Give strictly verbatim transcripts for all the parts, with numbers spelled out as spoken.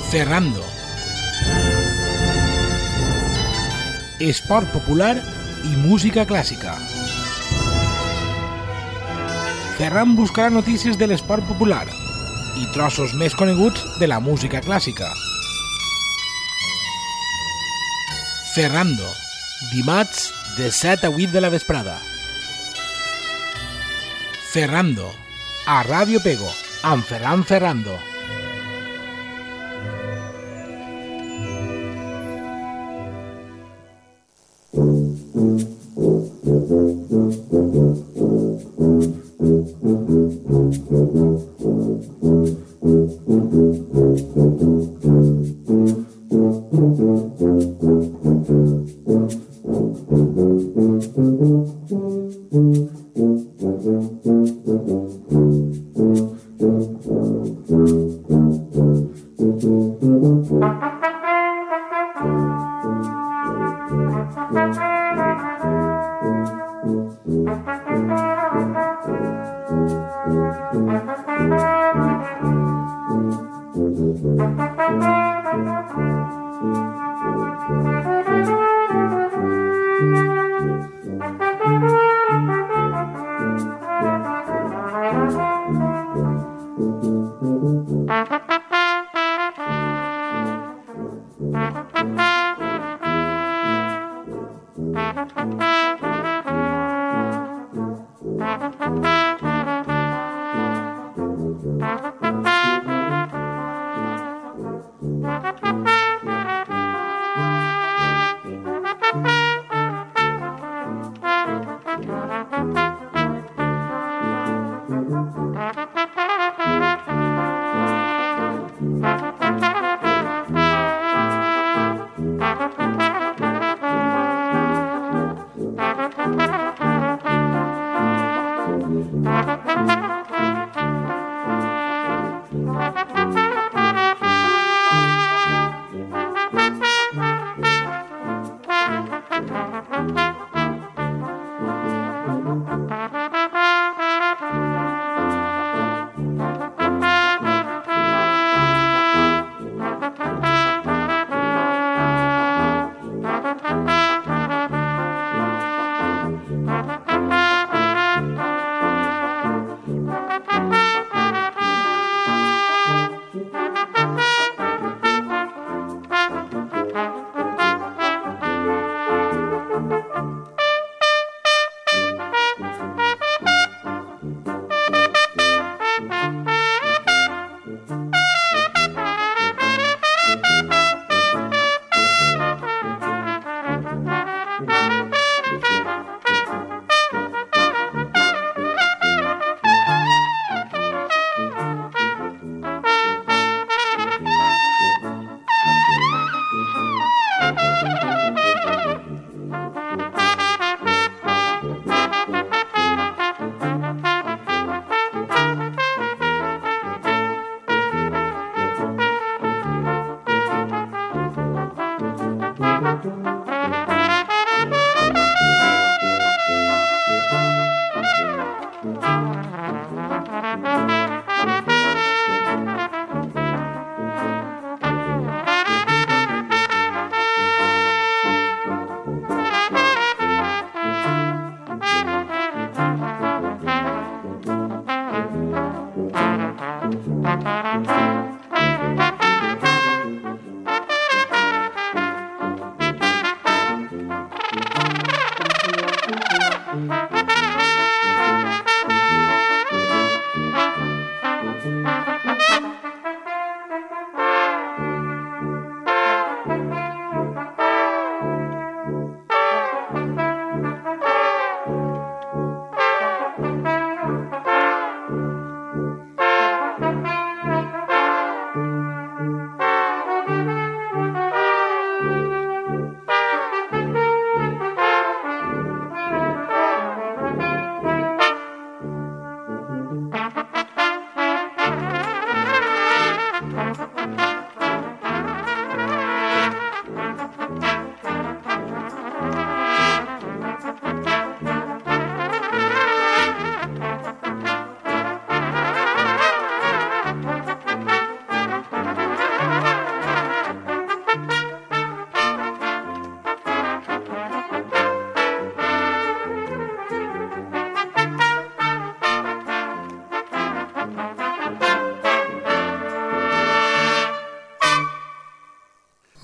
Ferrando. Esport popular i música clàssica. Ferran buscarà notícies de l'esport popular i trossos més coneguts de la música clàssica. Ferrando, dimarts de set a vuit de la vesprada. Ferrando, a Ràdio Pego, amb Ferran Ferrando.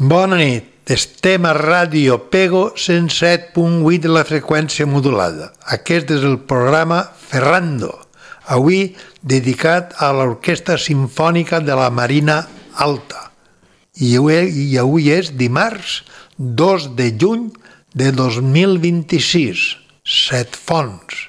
Bona nit, estem a Ràdio Pego cent set punt vuit de la freqüència modulada. Aquest és el programa Ferrando, avui dedicat a l'Orquestra Simfònica de la Marina Alta. I avui és dimarts dos de juny de dos mil vint-i-sis, Set Fonts.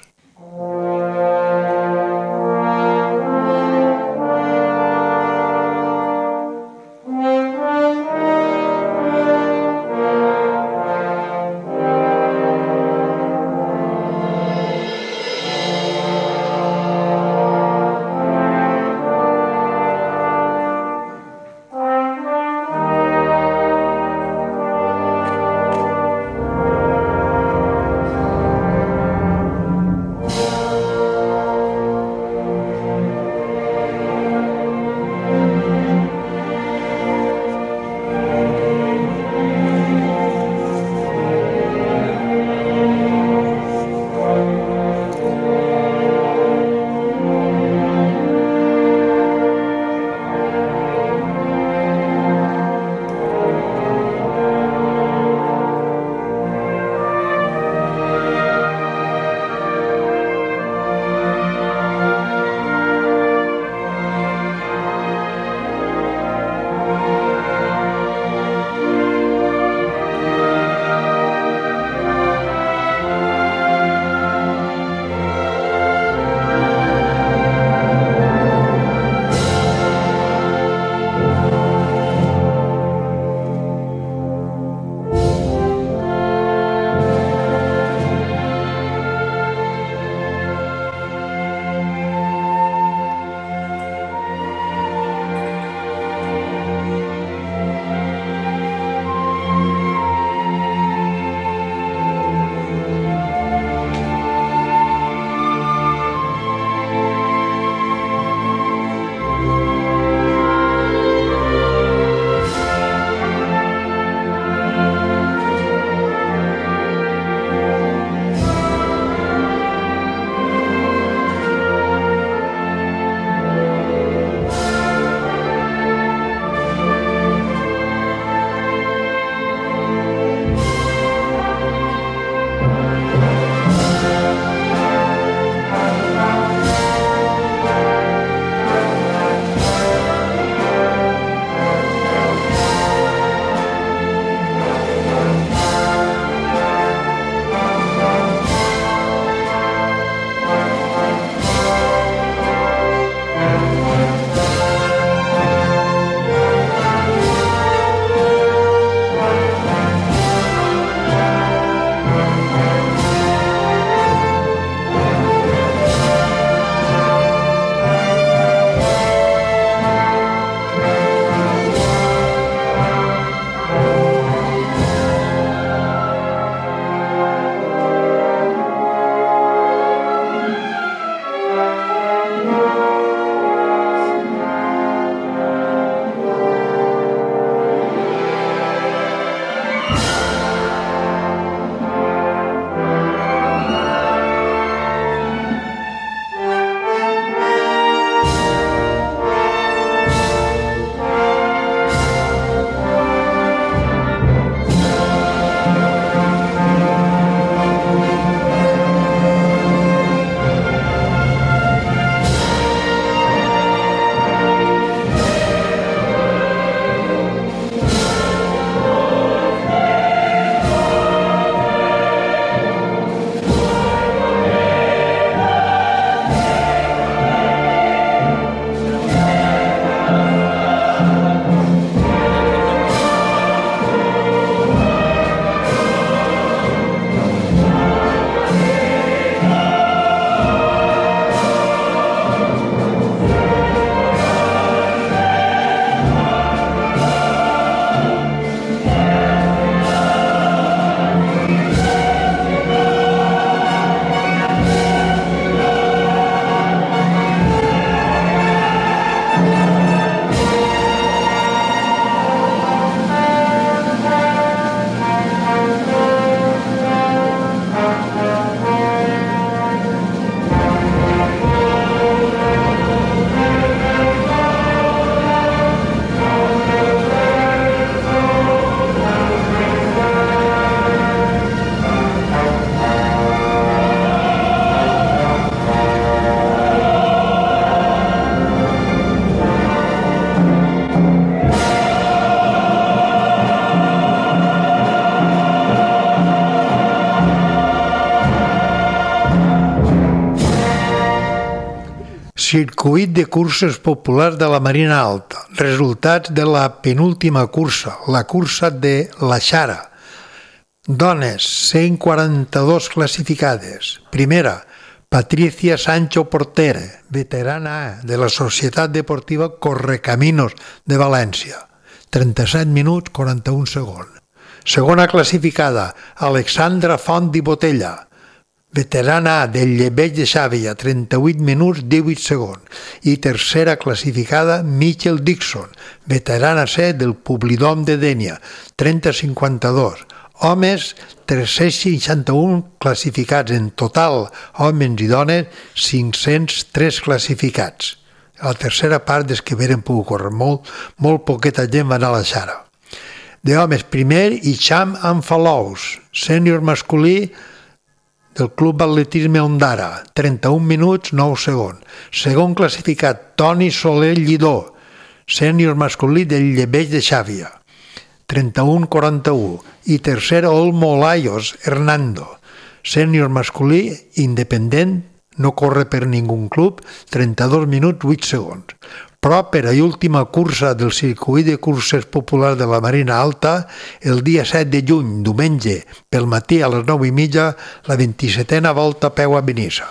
Circuit de curses populars de la Marina Alta. Resultats de la penúltima cursa, la cursa de la Xara. Dones, cent quaranta-dos classificades. Primera, Patricia Sancho Porter, veterana de la Societat Deportiva Correcaminos de València. trenta-set minuts, quaranta-un segons. Segona classificada, Alexandra Font i Botella, veterana del Llebeig de Xàbia, trenta-vuit minuts, divuit segons. I tercera classificada, Michel Dixon, veterana C del Publidom de Dénia, trenta cinquanta-dos. Homes, tres-cents seixanta-un classificats. En total, homes i dones, cinc-cents tres classificats. A la tercera part des que veren pogut córrer molt, molt poqueta gent va anar a la Xara. De homes, primer, Hicham Anfalous, sènior masculí del Club Atletisme Ondara, trenta-un minuts, nou segons. Segon classificat, Toni Soler Lledó, sènior masculí del Llebeig de Xàbia, trenta-un quaranta-u. I tercer, Olmo Laios Hernando, sènior masculí, independent, no corre per ningun club, trenta-dos minuts, vuit segons. Però per a l'última cursa del circuit de curses populars de la Marina Alta, el dia set de juny, diumenge, pel matí a les nou i mitja, la vint-i-setena volta a peu a Benissa.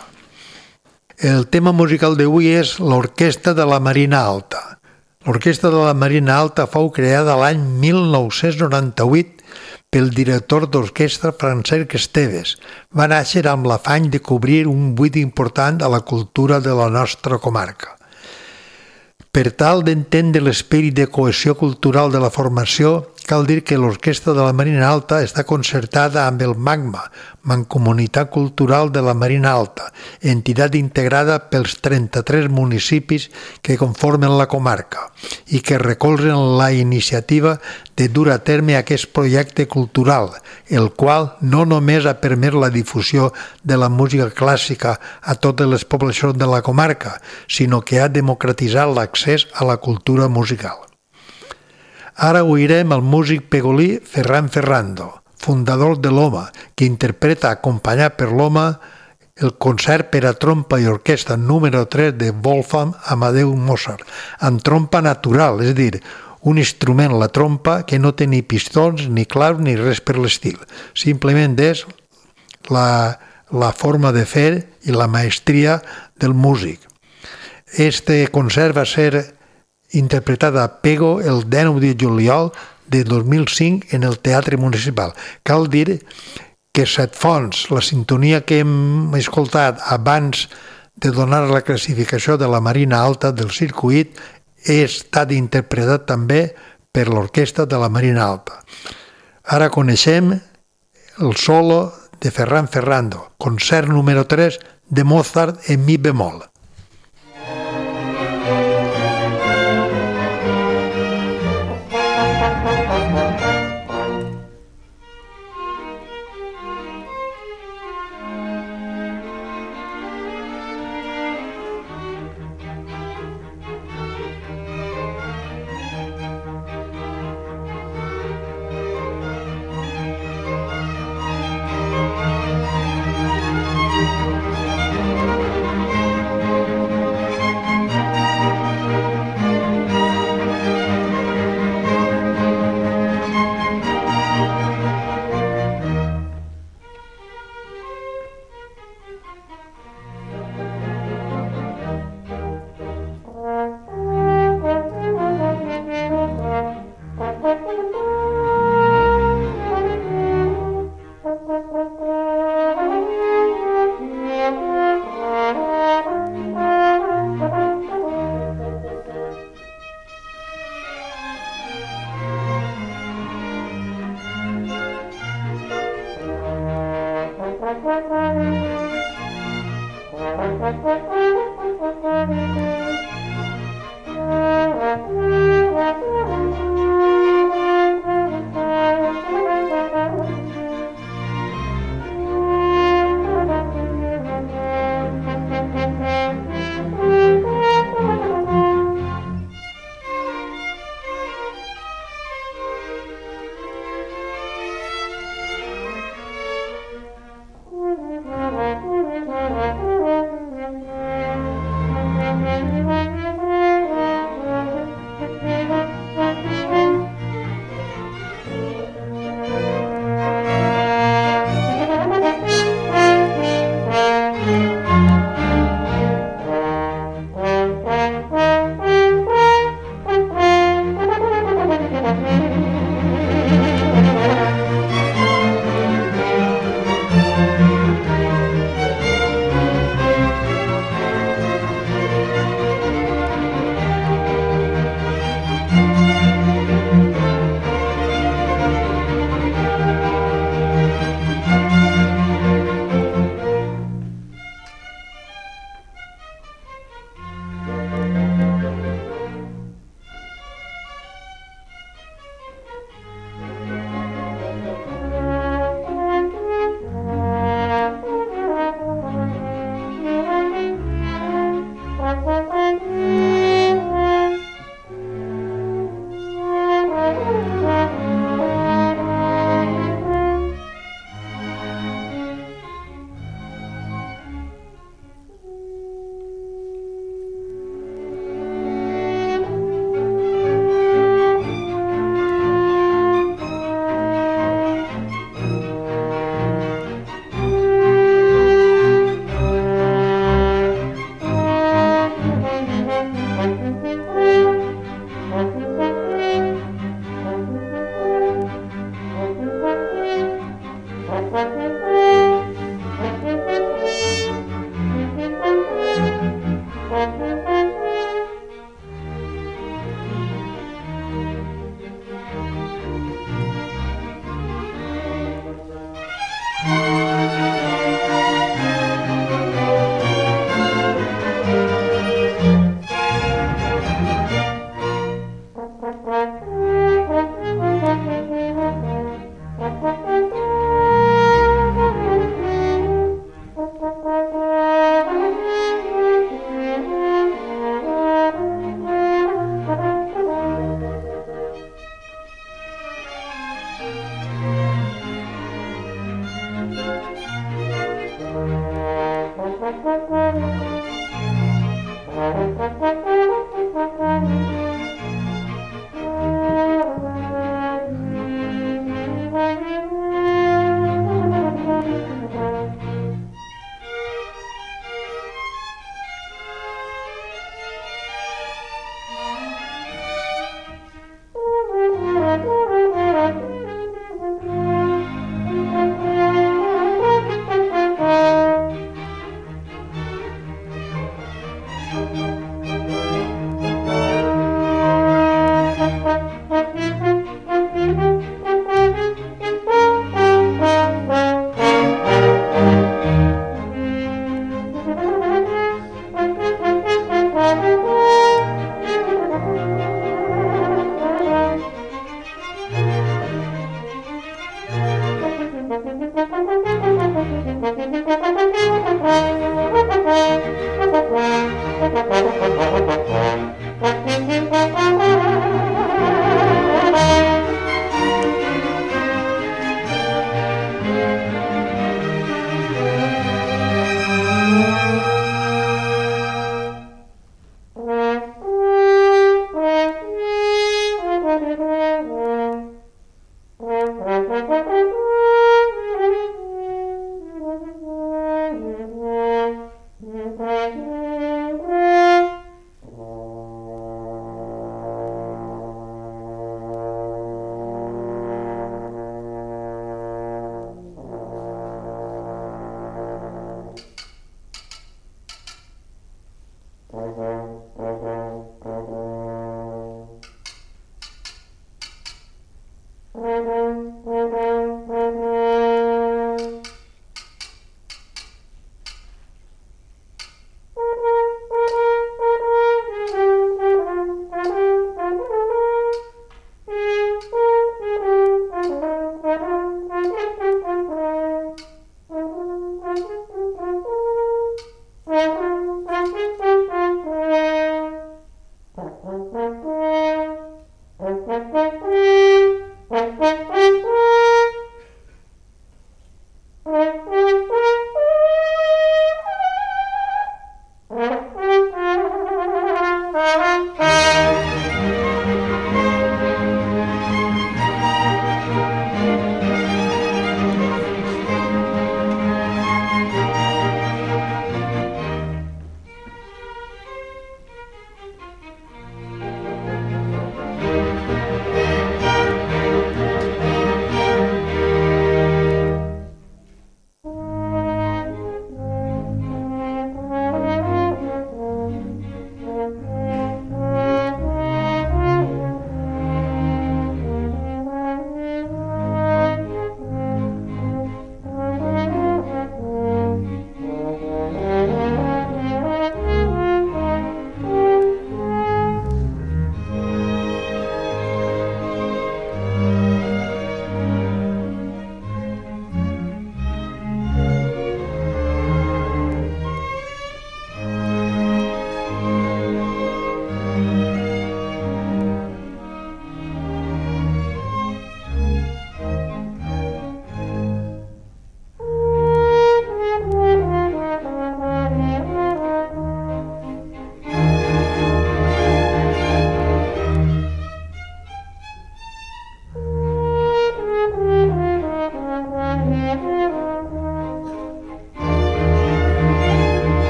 El tema musical d'avui és l'Orquestra de la Marina Alta. L'Orquestra de la Marina Alta fou creada l'any mil nou-cents noranta-vuit pel director d'orquestra Francesc Esteves. Va néixer amb l'afany de cobrir un buit important a la cultura de la nostra comarca. Per tal d'entendre l'esperit de cohesió cultural de la formació, cal dir que l'Orquestra de la Marina Alta està concertada amb el MACMA, Mancomunitat Cultural de la Marina Alta, entitat integrada pels trenta-tres municipis que conformen la comarca i que recolzen la iniciativa de dur a terme aquest projecte cultural, el qual no només ha permès la difusió de la música clàssica a totes les poblacions de la comarca, sinó que ha democratitzat l'accés a la cultura musical. Ara oirem el músic pegolí Ferran Ferrando, fundador de l'Oma, que interpreta, acompanyat per l'Oma, el concert per a trompa i orquestra número tres de Wolfgang Amadeus Mozart, amb trompa natural, és a dir, un instrument, la trompa, que no té ni pistons, ni claus, ni res per l'estil. Simplement és la, la forma de fer i la maestria del músic. Este concert va ser interpretada a Pego el dinou de juliol de dos mil cinc en el Teatre Municipal. Cal dir que Set Fonts, la sintonia que hem escoltat abans de donar la classificació de la Marina Alta del circuit, ha estat interpretat també per l'Orquestra de la Marina Alta. Ara coneixem el solo de Ferran Ferrando, concert número tres de Mozart en mi bemol.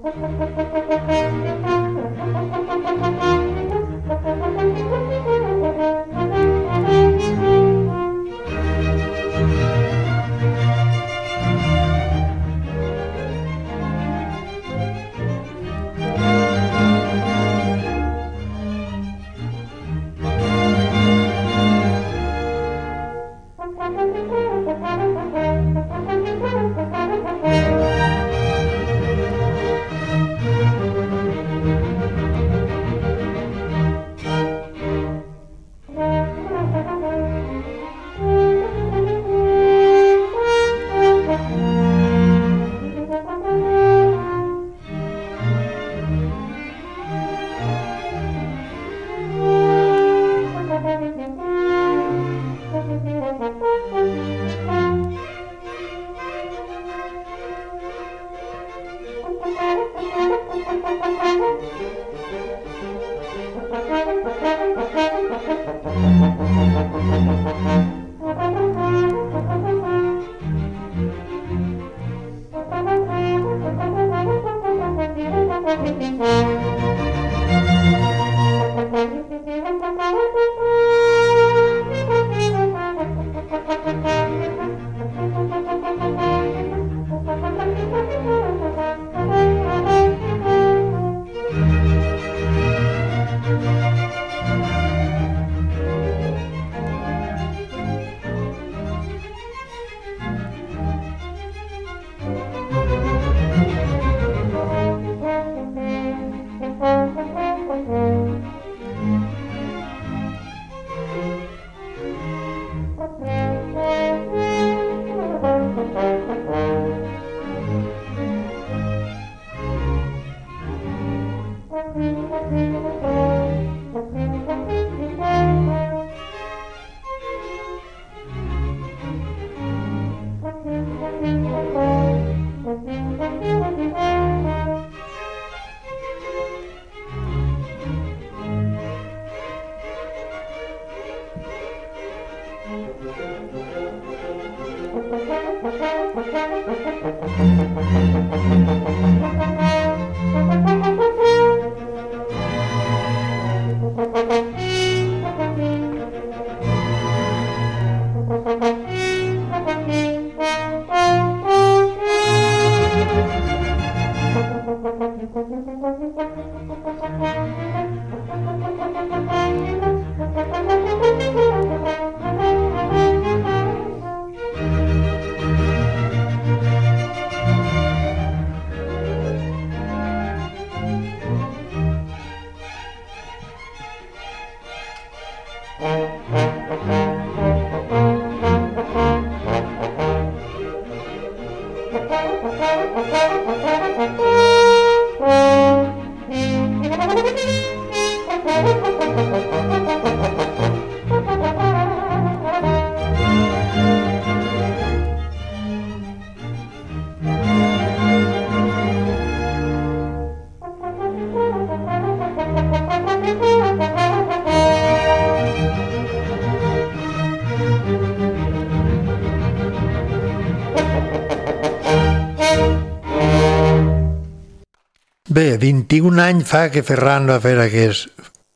Bé, vint-i-un anys fa que Ferran va fer aquest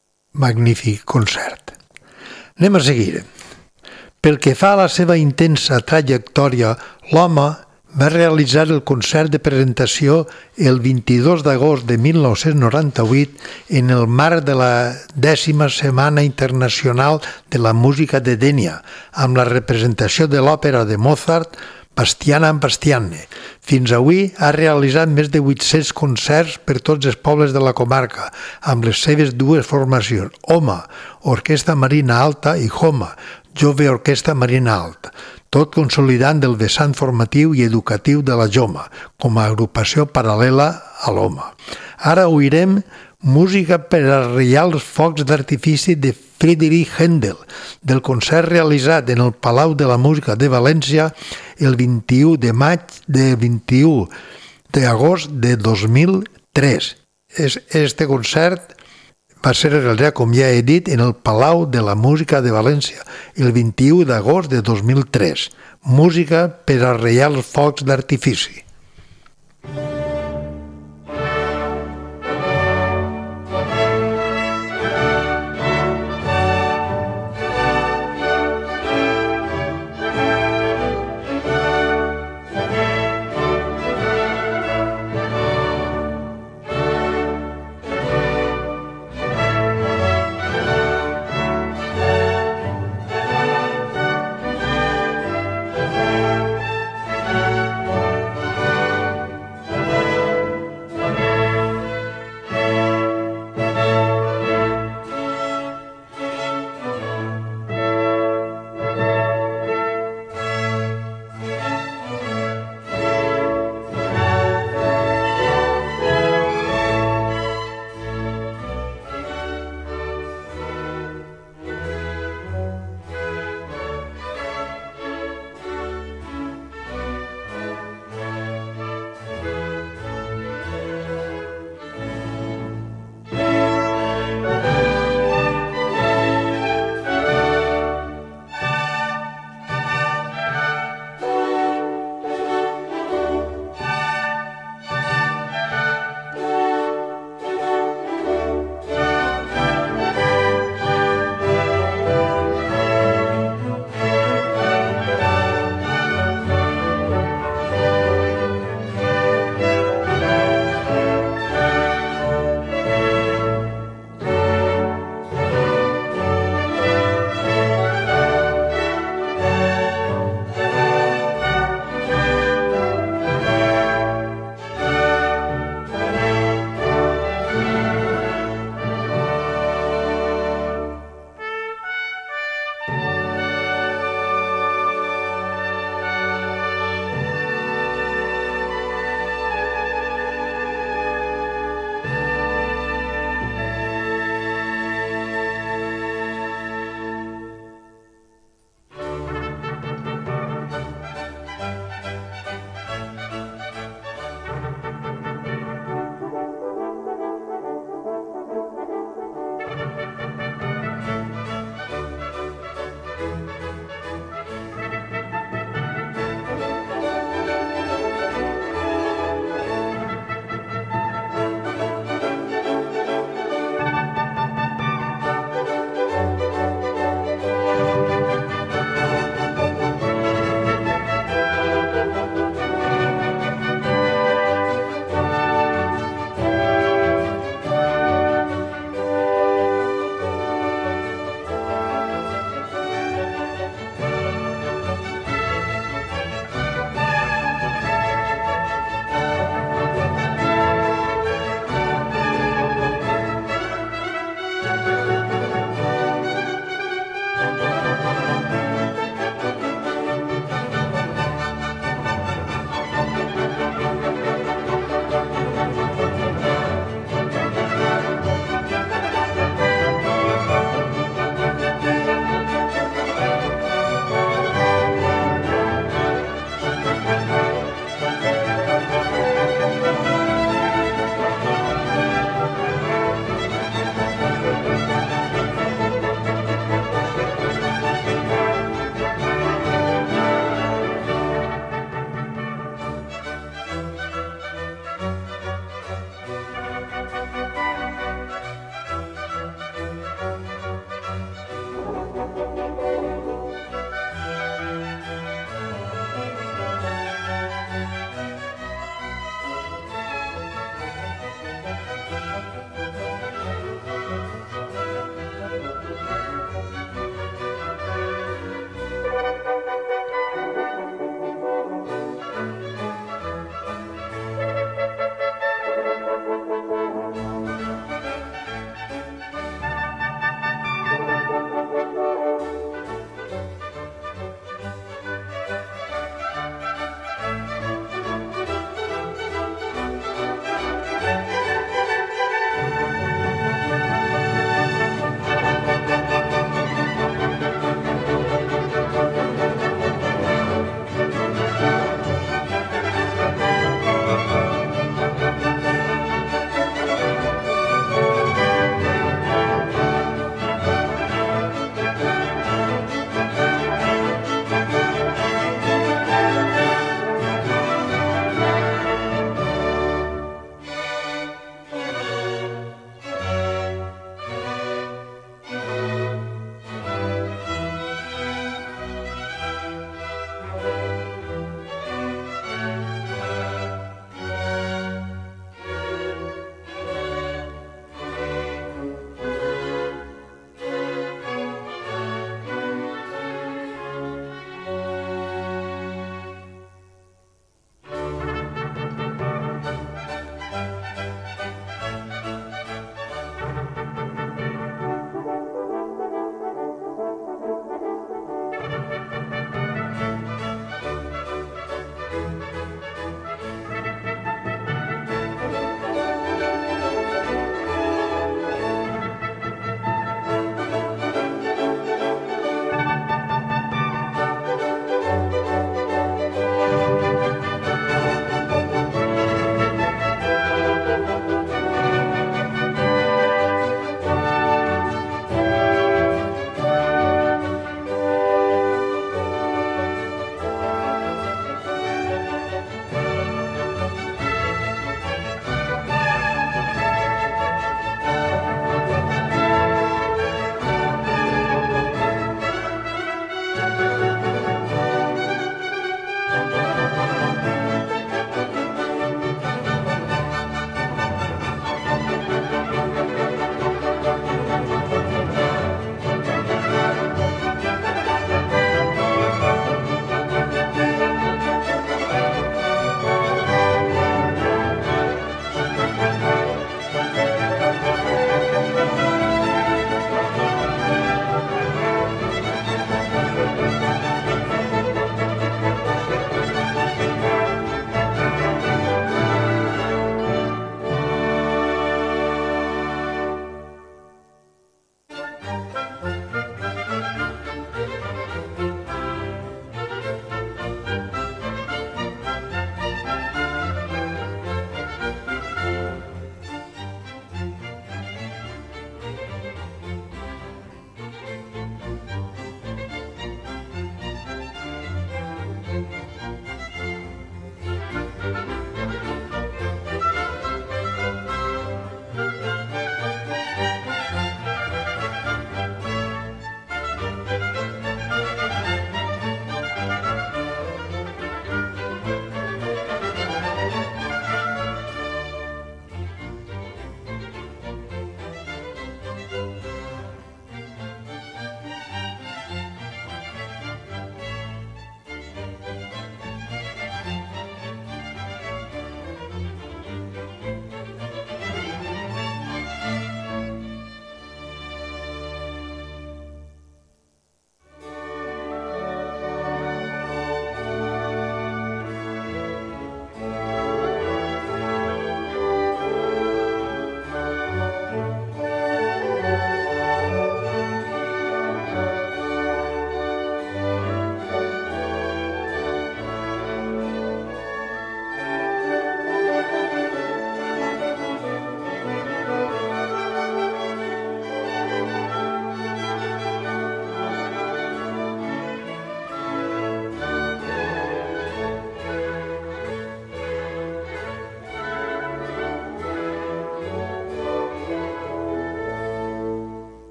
magnífic concert. Anem a seguir. Pel que fa a la seva intensa trajectòria, l'home va realitzar el concert de presentació el vint-i-dos d'agost de mil nou-cents noranta-vuit en el marc de la dècima Setmana Internacional de la Música de Dénia, amb la representació de l'òpera de Mozart, Bastiana en Bastianne. Fins avui ha realitzat més de vuit-cents concerts per tots els pobles de la comarca, amb les seves dues formacions, Homa, Orquestra Marina Alta, i Homa, Jove Orquestra Marina Alta, tot consolidant el vessant formatiu i educatiu de la Joma, com a agrupació paral·lela a l'Homa. Ara oirem música per arrellar els focs d'artifici de Friedrich Händel, del concert realitzat en el Palau de la Música de València el vint-i-u de maig de vint-i-u d'agost de dos mil tres. Este concert va ser realitzat, com ja he dit, en el Palau de la Música de València el vint-i-u d'agost de dos mil tres. Música per arrellar els focs d'artifici.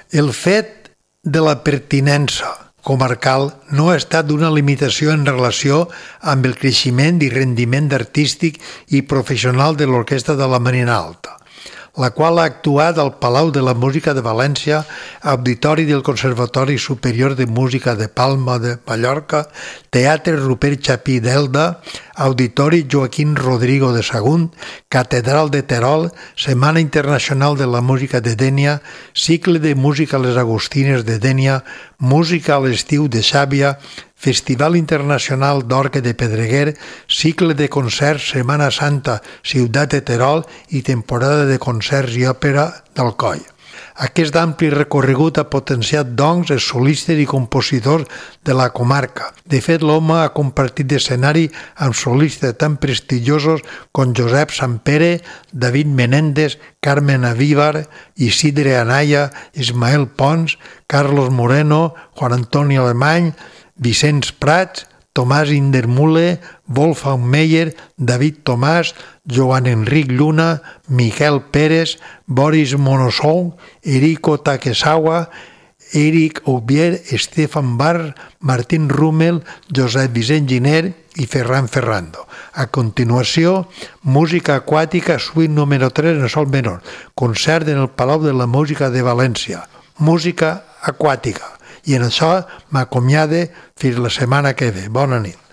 El fet de la pertinença comarcal no ha estat una limitació en relació amb el creixement i rendiment artístic i professional de l'Orquestra de la Marina Alta, la qual ha actuat al Palau de la Música de València, Auditori del Conservatori Superior de Música de Palma de Mallorca, Teatre Rupert Chapí d'Elda, Auditori Joaquín Rodrigo de Sagunt, Catedral de Terol, Setmana Internacional de la Música de Dénia, Cicle de Música a les Agustines de Dénia, Música a l'estiu de Xàbia, Festival Internacional d'Orgue de Pedreguer, cicle de concerts Setmana Santa Ciutat de Terol i temporada de concerts i òpera d'Alcoi. Aquest ampli recorregut ha potenciat, doncs, els solistes i compositors de la comarca. De fet, l'home ha compartit escenari amb solistes tan prestigiosos com Josep Sampere, David Menéndez, Carmen Avíbar, Isidre Anaya, Ismael Pons, Carlos Moreno, Juan Antonio Alemany, Vicenç Prats, Tomàs Indermule, Wolfgang Meyer, David Tomàs, Joan Enric Lluna, Miquel Pérez, Boris Monosou, Eriko Takesawa, Eric Aubier, Stefan Barr, Martín Rummel, Josep Vicent Giner i Ferran Ferrando. A continuació, música aquàtica, suite número tres en sol menor, concert en el Palau de la Música de València. Música aquàtica. I en això m'acomiade fins la setmana que ve. Bona nit.